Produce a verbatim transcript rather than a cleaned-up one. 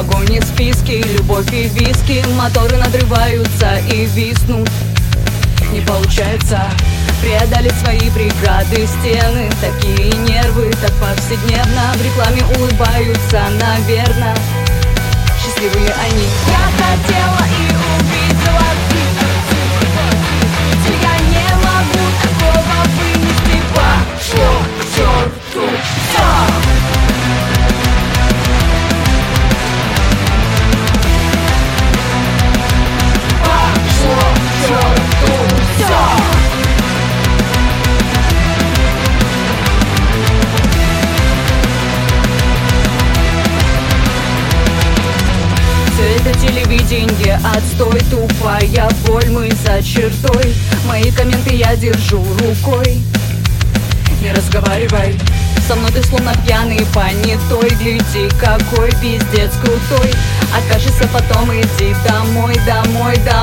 погоне списки, любовь и виски. Моторы надрываются и виснут. Не получается преодолеть свои преграды, стены. Такие нервы, так повседневно. В рекламе улыбаются, наверно, счастливые они. Я хотела и увидела ты, я не могу такого вынести. Пошло к черту всё. Пошло к черту всё. Это телевидение, отстой, тупая боль, мы за чертой. Мои комменты я держу рукой. Не разговаривай со мной, ты словно пьяный понятой. Гляди, какой пиздец крутой. Откажешься, потом иди домой, домой, домой.